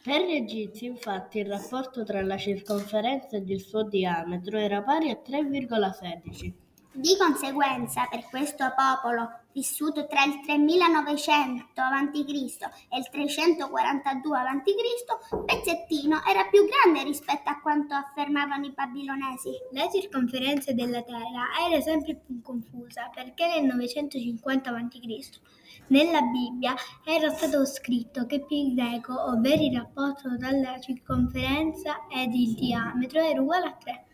Per gli egizi, infatti, il rapporto tra la circonferenza ed il suo diametro era pari a 3,16. Di conseguenza, per questo popolo, vissuto tra il 3900 a.C. e il 342 a.C., Pezzettino era più grande rispetto a quanto affermavano i babilonesi. La circonferenza della Terra era sempre più confusa perché nel 950 a.C. nella Bibbia era stato scritto che pi greco, ovvero il rapporto tra la circonferenza ed il diametro, era uguale a 3.